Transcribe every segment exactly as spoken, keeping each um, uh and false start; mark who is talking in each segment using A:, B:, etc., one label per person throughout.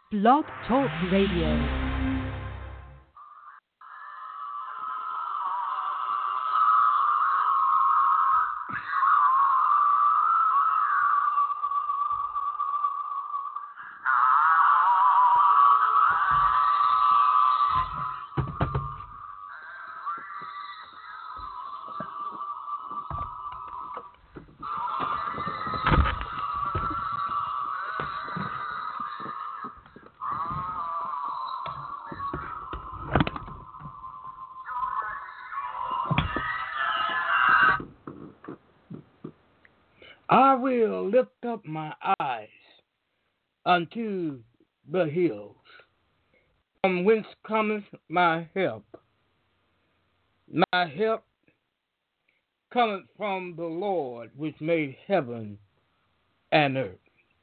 A: Blog Talk Radio. I will lift up my eyes unto the hills, from whence cometh my help. My help cometh from the Lord, which made heaven and earth.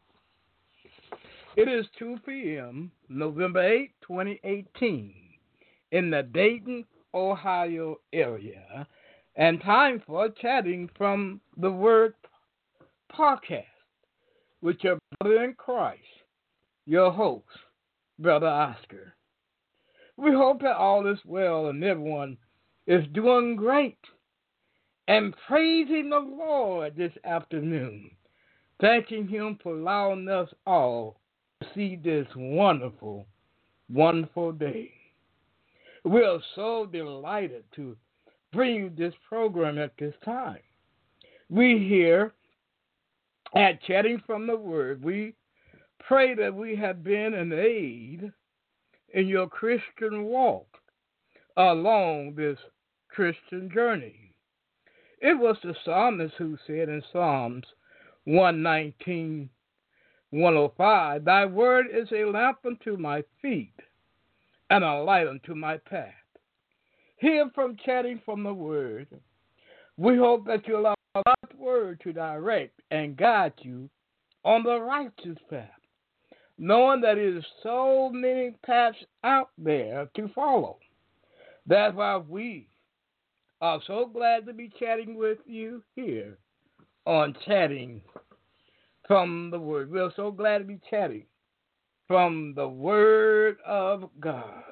A: It is two p.m., November eighth, twenty eighteen, in the Dayton, Ohio area, and time for Chatting from the Word podcast with your brother in Christ, your host, Brother Oscar. We hope that all is well and everyone is doing great and praising the Lord this afternoon, thanking Him for allowing us all to see this wonderful, wonderful day. We are so delighted to bring you this program at this time. We here at Chatting from the Word, we pray that we have been an aid in your Christian walk along this Christian journey. It was the psalmist who said in Psalms one nineteen, one oh five, Thy word is a lamp unto my feet and a light unto my path. Here from Chatting from the Word, we hope that you allow God's word to direct and guide you on the righteous path, knowing that there is so many paths out there to follow. That's why we are so glad to be chatting with you here on Chatting from the Word. We're so glad to be chatting from the Word of God.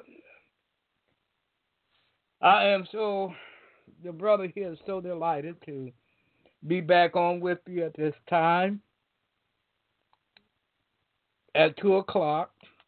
A: I am so, the brother here is so delighted to be back on with you at this time at two o'clock.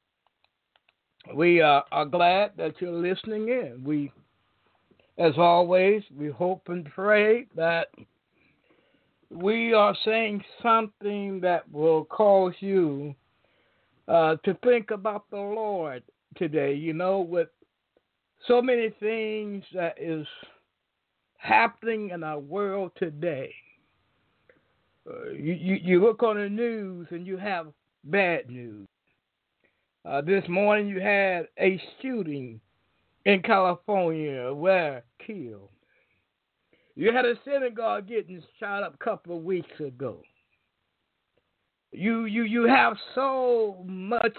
A: We uh, are glad that you're listening in. We, as always, we hope and pray that we are saying something that will cause you uh, to think about the Lord today. You know, with so many things that is happening in our world today. Uh, you, you, you look on the news and you have bad news. Uh, this morning you had a shooting in California where killed. You had a synagogue getting shot up a couple of weeks ago. You you you have so much.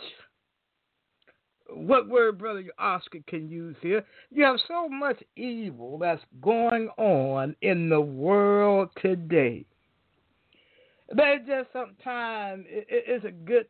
A: What word, Brother Oscar, can use here? You have so much evil that's going on in the world today. There's just sometimes it, it's a good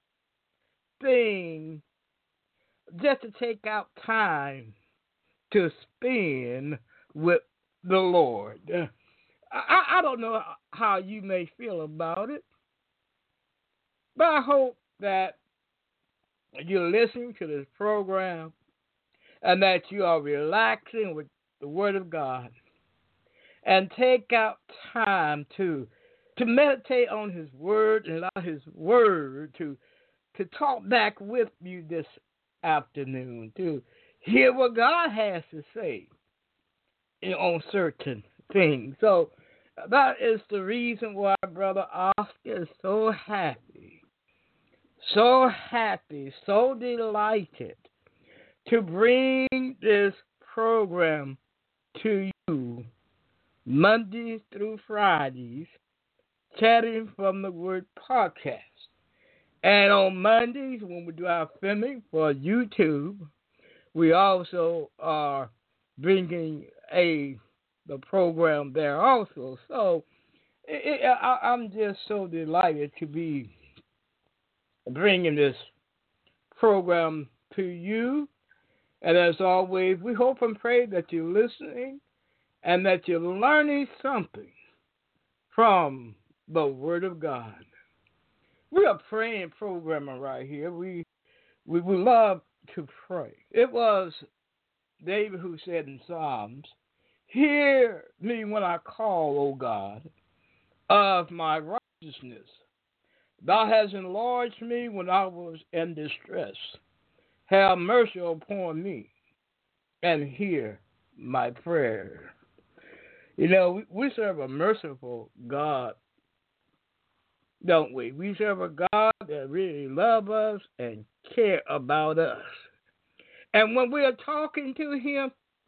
A: thing just to take out time to spend with the Lord. Uh, I, I don't know how you may feel about it, but I hope that you're listening to this program and that you are relaxing with the Word of God and take out time to to meditate on His Word and allow His Word to to talk back with you this afternoon, to hear what God has to say on certain things. So that is the reason why Brother Oscar is so happy, so happy, so delighted to bring this program to you Mondays through Fridays, Chatting from the Word podcast. And on Mondays, when we do our filming for YouTube, we also are bringing a the program there also. So it, it, I, I'm just so delighted to be bringing this program to you. And as always, we hope and pray that you're listening and that you're learning something from the Word of God. We're a praying programmer right here. We, we we love to pray. It was David who said in Psalms, "Hear me when I call, O God, of my righteousness. Thou hast enlarged me when I was in distress. Have mercy upon me and hear my prayer." You know, we, we serve a merciful God, don't we? We serve a God that really loves us and care about us. And when we are talking to him,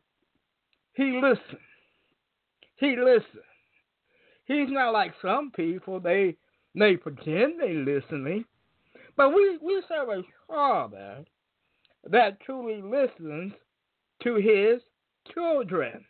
A: he listens. He listens. He's not like some people. They they pretend they listening. But we, we serve a Father that truly listens to his children.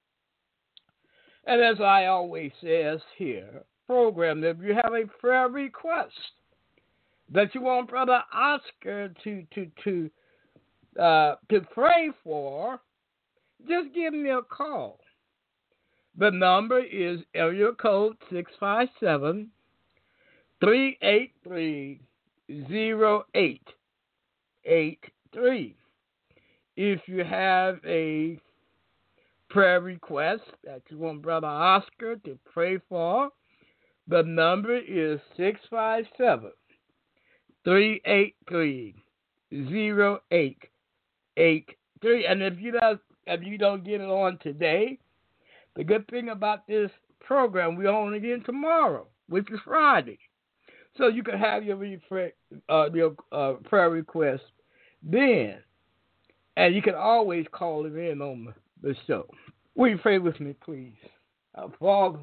A: And as I always says here, program, if you have a prayer request that you want Brother Oscar to to to uh, to pray for, just give me a call. The number is area code six five seven, three eight three, zero eight eight three. If you have a prayer request that you want Brother Oscar to pray for, the number is six five seven, three eight three, zero eight eight three. And if you don't if you don't get it on today, the good thing about this program, we only get tomorrow, which is Friday. So you can have your uh, your uh, prayer request then, and you can always call it in on the show. Will you pray with me, please? Our Father,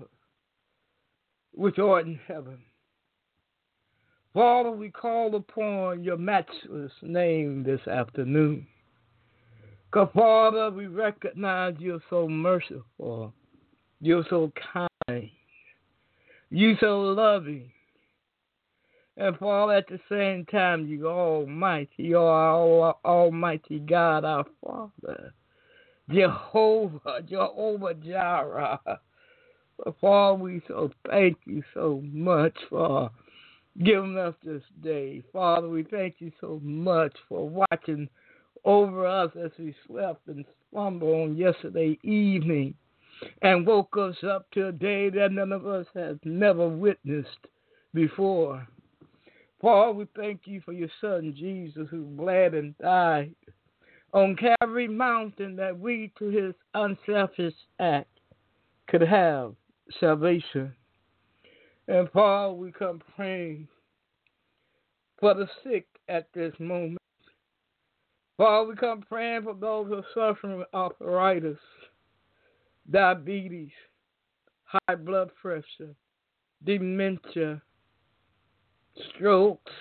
A: which art in heaven, Father, we call upon your matchless name this afternoon. Because, Father, we recognize you're so merciful. You're so kind. You're so loving. And, Father, at the same time, you're almighty. You're our almighty God, our Father. Jehovah, Jehovah Jireh. Father, we so thank you so much for giving us this day. Father, we thank you so much for watching over us as we slept and slumbered on yesterday evening and woke us up to a day that none of us has never witnessed before. Father, we thank you for your son Jesus who bled and died on Calvary Mountain that we, through his unselfish act, could have salvation. And Father, we come praying for the sick at this moment. Father, we come praying for those who are suffering with arthritis, diabetes, high blood pressure, dementia, strokes,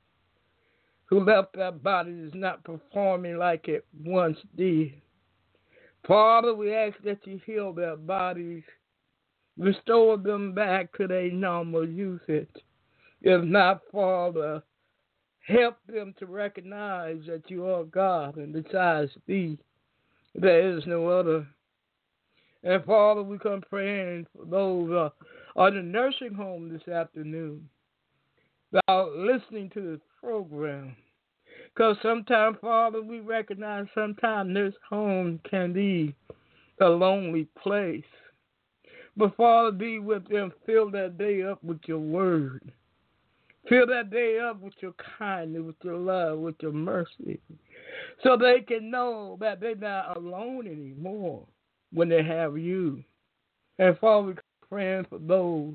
A: who left their bodies not performing like it once did. Father, we ask that you heal their bodies, restore them back to their normal usage. If not, Father, help them to recognize that you are God, and besides thee, there is no other. And Father, we come praying for those uh, on the nursing home this afternoon that are listening to this program. Because sometimes, Father, we recognize sometimes this home can be a lonely place. But Father, be with them. Fill that day up with your word. Fill that day up with your kindness, with your love, with your mercy. So they can know that they're not alone anymore when they have you. And Father, we're praying for those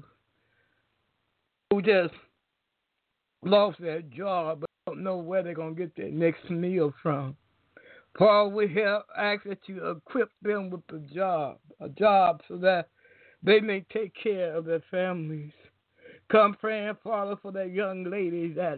A: who just lost their job but don't know where they're going to get their next meal from. Father, we help, ask that you equip them with a job, a job so that they may take care of their families. Come praying, Father, for that young lady that's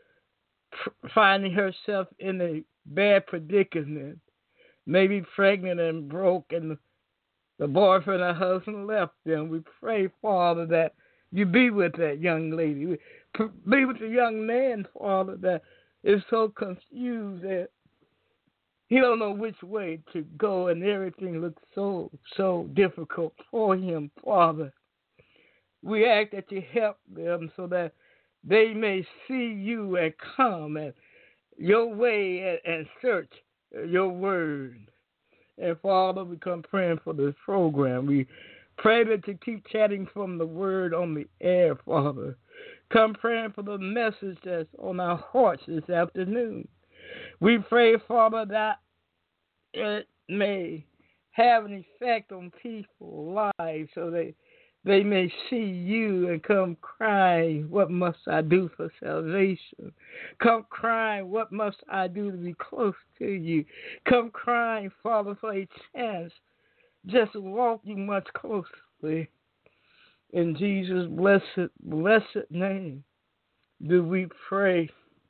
A: finding herself in a bad predicament, maybe pregnant and broke, and the boyfriend or husband left them. We pray, Father, that you be with that young lady. Be with the young man, Father, that is so confused that he don't know which way to go, and everything looks so, so difficult for him, Father. We ask that you help them so that they may see you and come and your way and, and search your word. And Father, we come praying for this program. We pray that you keep chatting from the word on the air, Father. Come praying for the message that's on our hearts this afternoon. We pray, Father, that it may have an effect on people's lives so they they may see you and come crying, what must I do for salvation? Come crying, what must I do to be close to you? Come crying, Father, for a chance just to walk you much closely. In Jesus' blessed, blessed name do we pray.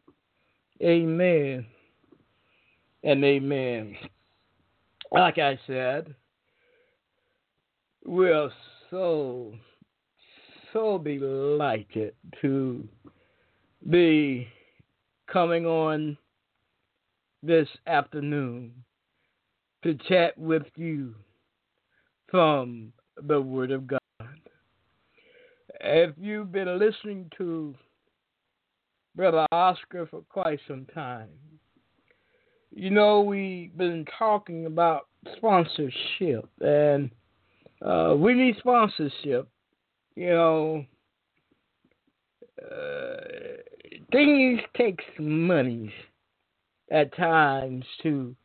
A: Amen and amen. Like I said, we're so, so delighted to be coming on this afternoon to chat with you from the Word of God. If you've been listening to Brother Oscar for quite some time, you know we've been talking about sponsorship, and uh, we need sponsorship. You know, uh, things take money at times to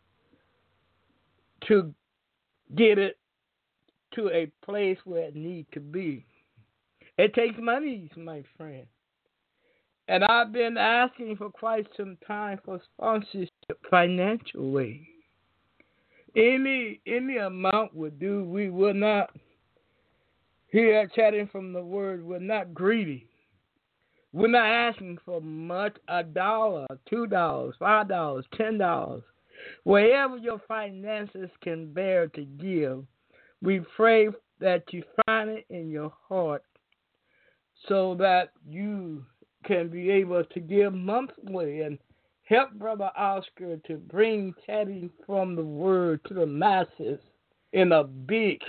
A: to get it to a place where it needs to be. It takes money, my friend. And I've been asking for quite some time for sponsorship financially. Any any amount would do. We will not, here chatting from the word, we're not greedy. We're not asking for much, a dollar, two dollars, five dollars, ten dollars. Wherever your finances can bear to give, we pray that you find it in your heart so that you can be able to give monthly and help Brother Oscar to bring chatting from the word to the masses in a big,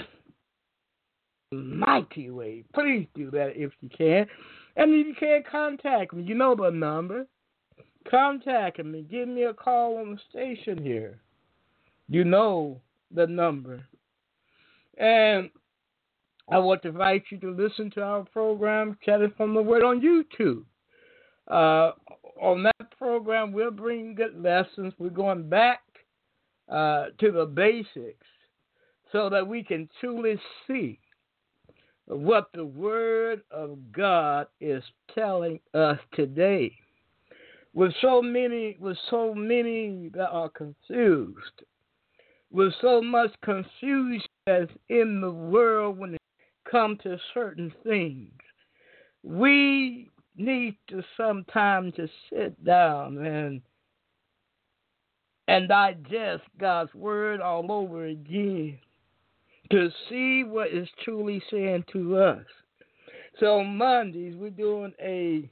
A: mighty way. Please do that if you can. And if you can't, contact me. You know the number. Contact me. Give me a call on the station here. You know the number. And I want to invite you to listen to our program, Chatting from the Word, on YouTube. Uh, on that program, we'll bring good lessons. We're going back uh, to the basics so that we can truly see what the Word of God is telling us today. With so many, with so many that are confused, with so much confusion that's in the world when it comes to certain things, we need to sometimes just sit down and and digest God's word all over again to see what is truly saying to us. So on Mondays we're doing a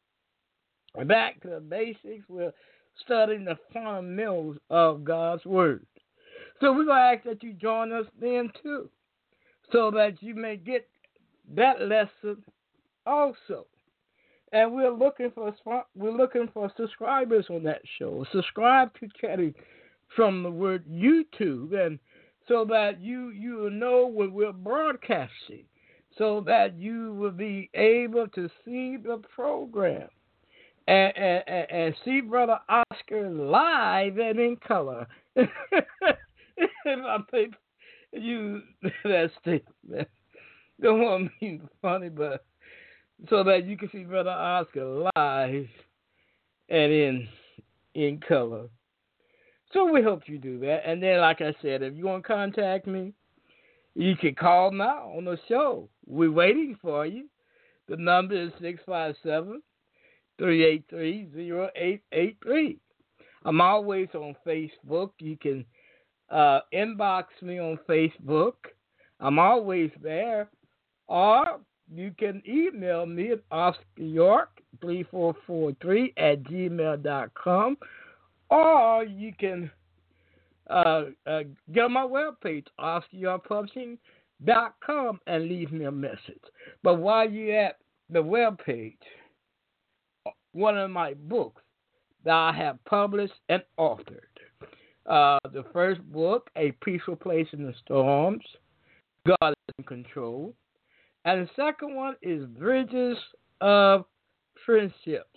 A: back to the basics. We're studying the fundamentals of God's word. So we're gonna ask that you join us then too, so that you may get that lesson also. And we're looking for we're looking for subscribers on that show. Subscribe to Chatting from the Word YouTube, and so that you you will know when we're broadcasting, so that you will be able to see the program and and, and, and see Brother Oscar live and in color. If I think you that statement, don't want me to be funny, but so that you can see Brother Oscar live and in in color. So we hope you do that. And then, like I said, if you want to contact me, you can call now on the show. We're waiting for you. The number is six five seven, three eight three, zero eight eight three. I'm always on Facebook. You can uh, inbox me on Facebook. I'm always there. Or you can email me at Oscar York three four four three at gmail dot com, or you can uh, uh, get on my webpage, oscar york publishing dot com, and leave me a message. But while you're at the webpage, one of my books that I have published and authored. Uh, the first book, A Peaceful Place in the Storms, God is in Control. And the second one is Bridges of Friendships.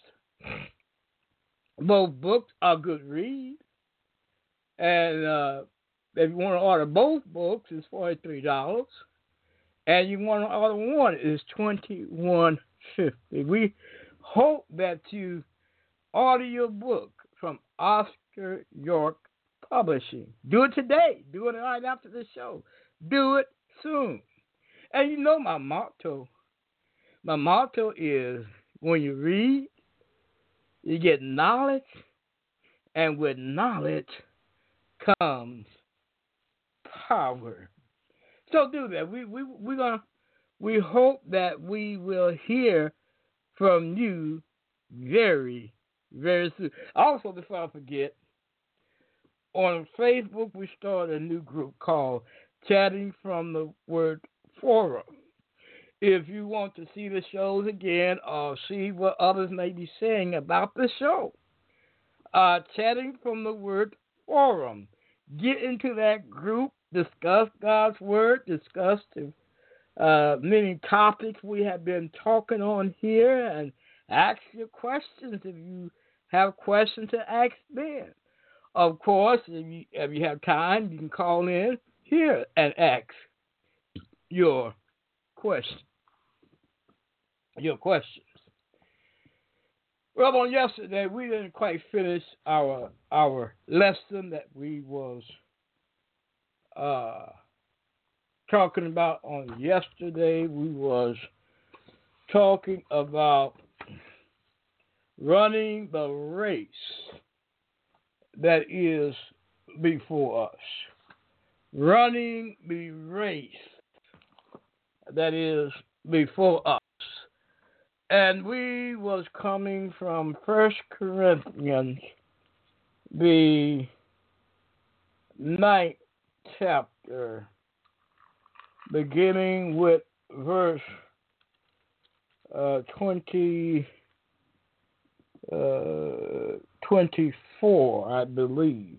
A: Both books are good reads. And uh, if you want to order both books, it's forty-three dollars. And you want to order one, it's twenty-one fifty. We hope that you order your book from Oscar York Publishing. Do it today. Do it right after the show. Do it soon. And you know my motto. My motto is when you read, you get knowledge, and with knowledge comes power. So do that. We we we gonna we hope that we will hear from you very very soon. Also, before I forget, on Facebook we started a new group called Chatting from the Word Forum. If you want to see the shows again or see what others may be saying about the show, uh, Chatting from the Word Forum. Get into that group, discuss God's Word, discuss the uh, many topics we have been talking on here, and ask your questions if you have questions to ask them. Of course, if you, if you have time, you can call in here and ask your question. Your questions. Well, on yesterday we didn't quite finish our our lesson that we was uh, talking about on yesterday. We was talking about running the race that is before us. Running the race that is before us. And we was coming from First Corinthians, the ninth chapter, beginning with verse uh, twenty, uh, twenty-four, I believe.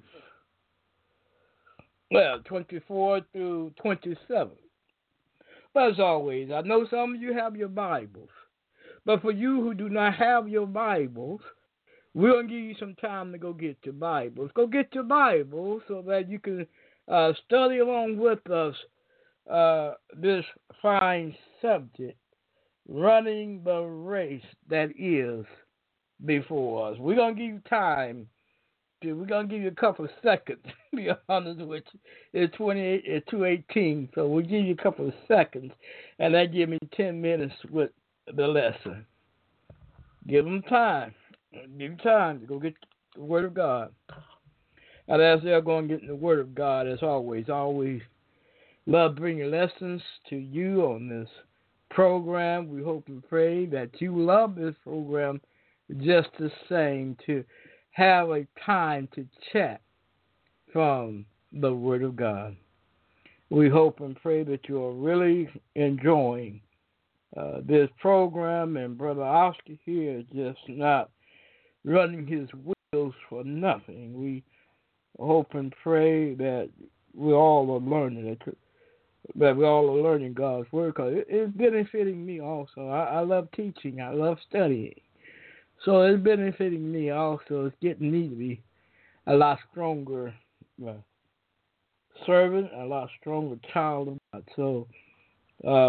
A: Well, twenty-four through twenty-seven. But as always, I know some of you have your Bibles. But for you who do not have your Bibles, we're going to give you some time to go get your Bibles. Go get your Bibles so that you can uh, study along with us uh, this fine subject, running the race that is before us. We're going to give you time. To, we're going to give you a couple of seconds, to be honest with you. It's twenty-eight, it's two eighteen, so we'll give you a couple of seconds, and that give me ten minutes with the lesson. Give them time. Give them time to go get the Word of God. And as they're going to get the Word of God, as always, I always love bringing lessons to you on this program. We hope and pray that you love this program just the same, to have a time to chat from the Word of God. We hope and pray that you are really enjoying Uh, this program, and Brother Oscar here is just not running his wheels for nothing. We hope and pray that we all are learning it, that we all are learning God's Word, because it, it's benefiting me also. I, I love teaching. I love studying. So it's benefiting me also. It's getting me to be a lot stronger uh, servant, a lot stronger child of God. So, uh,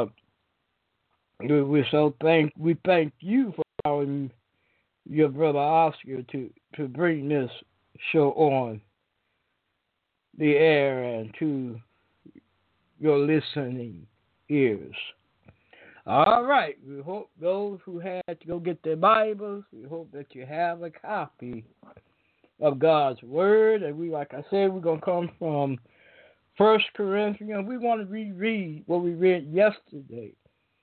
A: We so thank we thank you for allowing your brother Oscar to, to bring this show on the air and to your listening ears. All right. We hope those who had to go get their Bibles, we hope that you have a copy of God's Word. And we, like I said, we're gonna come from First Corinthians. We want to reread what we read yesterday.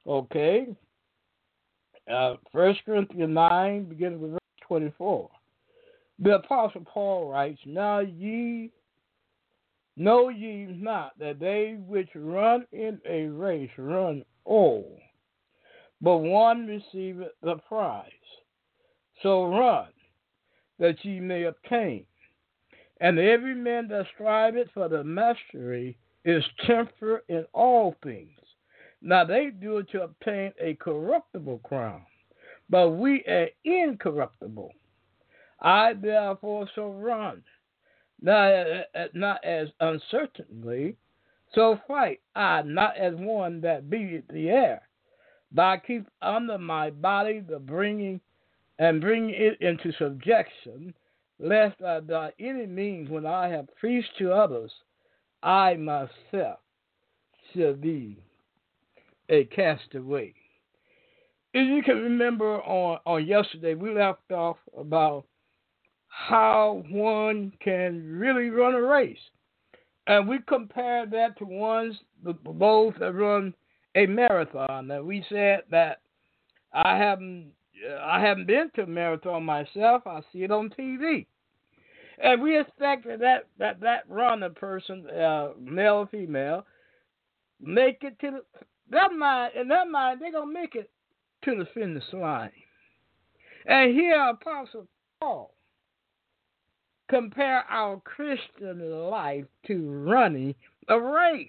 A: Okay. Uh, First Corinthians nine, beginning with verse twenty-four. The Apostle Paul writes, Now ye know ye not that they which run in a race run all, but one receiveth the prize. So run, that ye may obtain. And every man that striveth for the mastery is temperate in all things. Now they do it to obtain a corruptible crown, but we are incorruptible. I therefore shall run, not, not as uncertainly, so fight I not as one that beateth the air, but I keep under my body the bringing and bring it into subjection, lest I by any means, when I have preached to others, I myself shall be a castaway. If you can remember on, on yesterday, we left off about how one can really run a race. And we compared that to ones, those that run a marathon. And we said that I haven't, I haven't been to a marathon myself. I see it on T V. And we expected that that, that runner person, uh, male or female, make it to the, their mind, in their mind, they're going to make it to the finish line. And here Apostle Paul compare our Christian life to running a race.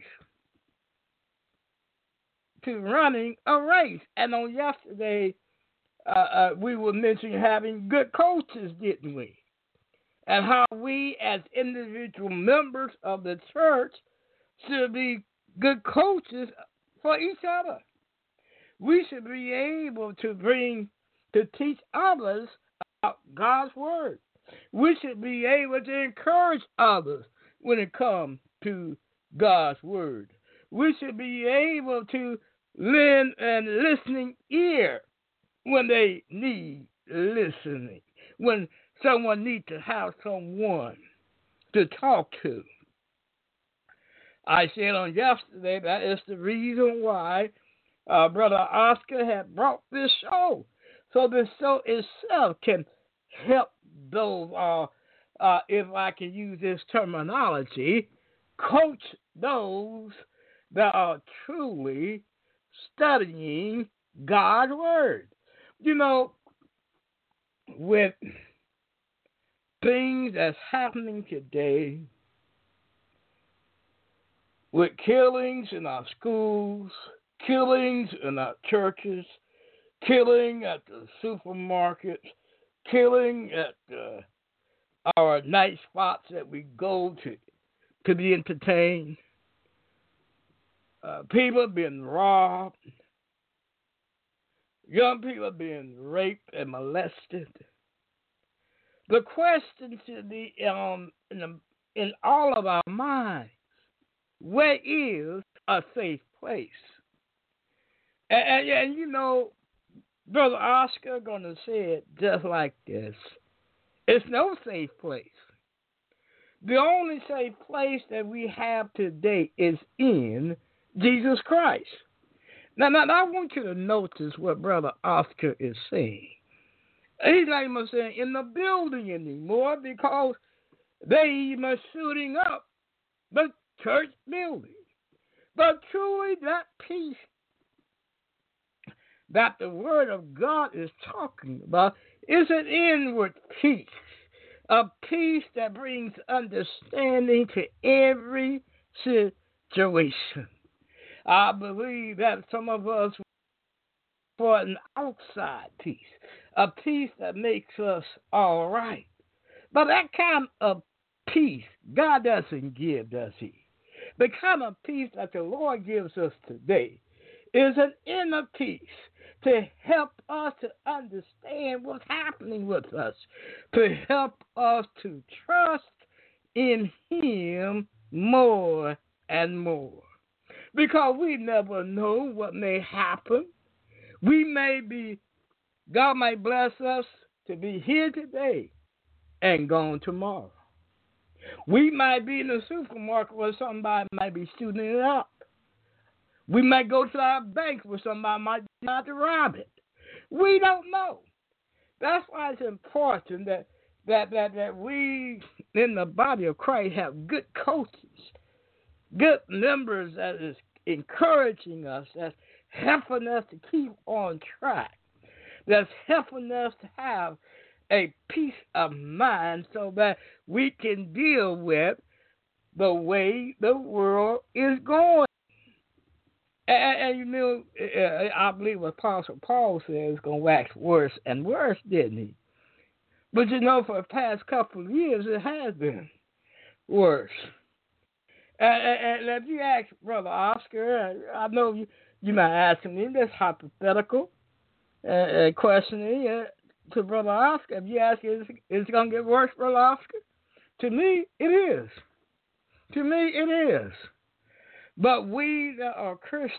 A: To running a race. And on yesterday, uh, uh, we were mentioning having good coaches, didn't we? And how we as individual members of the church should be good coaches for each other. We should be able to bring, to teach others about God's Word. We should be able to encourage others when it comes to God's Word. We should be able to lend a listening ear when they need listening, when someone needs to have someone to talk to. I said on yesterday that is the reason why uh, Brother Oscar had brought this show. So this show itself can help those, uh, uh, if I can use this terminology, coach those that are truly studying God's Word. You know, with things that's happening today, with killings in our schools, killings in our churches, killing at the supermarkets, killing at uh, our night spots that we go to to be entertained. Uh, people being robbed. Young people being raped and molested. The question should be um, in, the, in all of our minds, where is a safe place? And, and, and you know, Brother Oscar gonna say it just like this. It's no safe place. The only safe place that we have today is in Jesus Christ. Now, now, I want you to notice what Brother Oscar is saying. He's not even saying in the building anymore because they even shooting up the church building. But truly, that peace that the Word of God is talking about is an inward peace, a peace that brings understanding to every situation. I believe that some of us for an outside peace, a peace that makes us all right. But that kind of peace God doesn't give, does He? The kind of peace that the Lord gives us today is an inner peace to help us to understand what's happening with us, to help us to trust in Him more and more. Because we never know what may happen. We may be, God might bless us to be here today and gone tomorrow. We might be in the supermarket where somebody might be shooting it up. We might go to our bank where somebody might try to rob it. We don't know. That's why it's important that that that, that we in the body of Christ have good coaches, good members that is encouraging us, that's helping us to keep on track, that's helping us to have a peace of mind so that we can deal with the way the world is going. And, and you know, I believe what Apostle Paul says is going to wax worse and worse, didn't he? But you know, for the past couple of years, it has been worse. And, and, and if you ask Brother Oscar, I know you, you might ask me this hypothetical uh, question uh, to Brother Oscar. If you ask, is, is it going to get worse, Brother Oscar? To me, it is. To me, it is. But we that are Christians,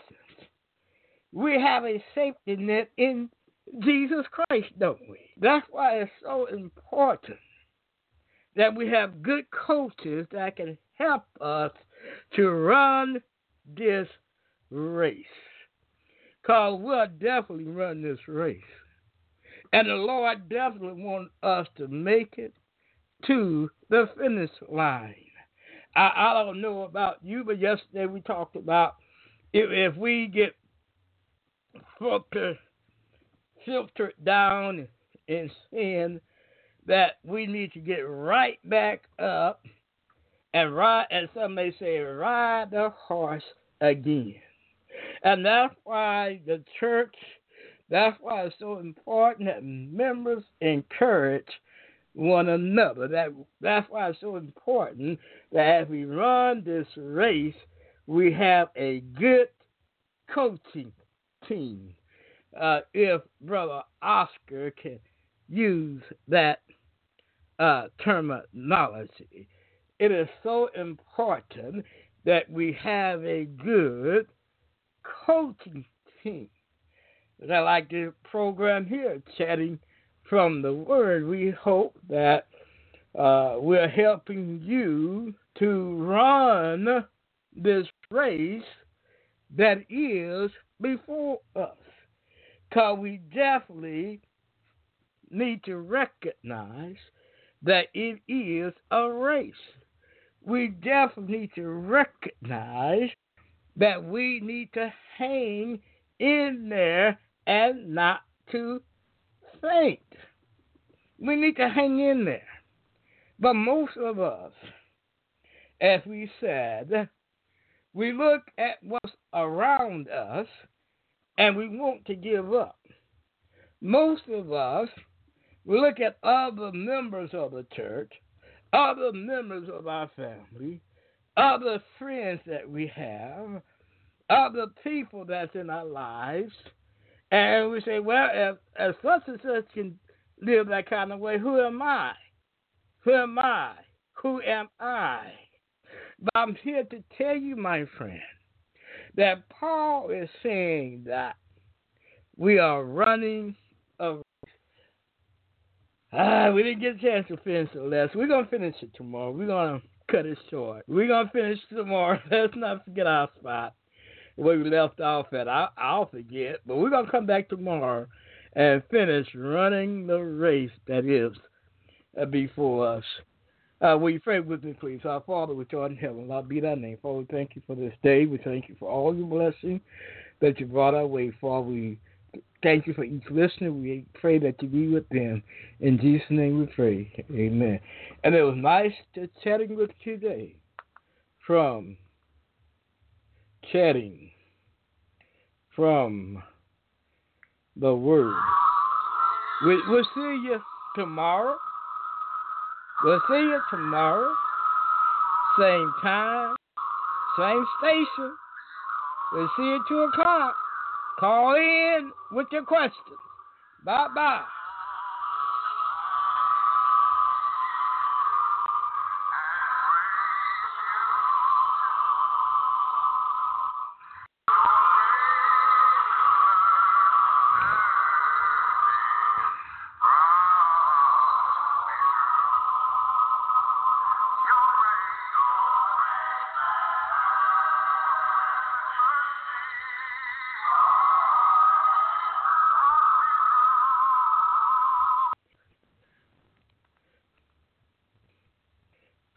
A: we have a safety net in Jesus Christ, don't we? That's why it's so important that we have good coaches that can help us to run this race. Because we'll definitely run this race. And the Lord definitely wants us to make it to the finish line. I, I don't know about you, but yesterday we talked about if, if we get filtered, filtered down in sin, that we need to get right back up and ride, as some may say, ride the horse again. And that's why the church, that's why it's so important that members encourage one another. That that's why it's so important that as we run this race, we have a good coaching team. Uh, if Brother Oscar can use that uh, terminology, it is so important that we have a good coaching team. I like the program here, Chatting from the Word. We hope that uh, we're helping you to run this race that is before us. Because we definitely need to recognize that it is a race. We definitely need to recognize that we need to hang in there and not to faint. We need to hang in there. But most of us, as we said, we look at what's around us and we want to give up. Most of us, we look at other members of the church, other members of our family, other friends that we have, other people that's in our lives, and we say, well, if, if such and such can live that kind of way, who am I? Who am I? Who am I? But I'm here to tell you, my friend, that Paul is saying that we are running a race. Ah, we didn't get a chance to finish the lesson. We're going to finish it tomorrow. We're going to cut it short. We're going to finish tomorrow. Let's not forget our spot where we left off at. I'll, I'll forget, but we're going to come back tomorrow and finish running the race that is uh, before us. Uh, will you pray with me, please? Our Father, which art in heaven, Lord, be thy name. Father, we thank you for this day. We thank you for all your blessings that you brought our way. Father, we thank you for each listener. We pray that you be with them. In Jesus' name we pray. Amen. And it was nice to chatting with you today from Chatting from the Word. We, we'll see you tomorrow. We'll see you tomorrow. Same time, same station. We'll see you at two o'clock. Call in with your questions. Bye-bye.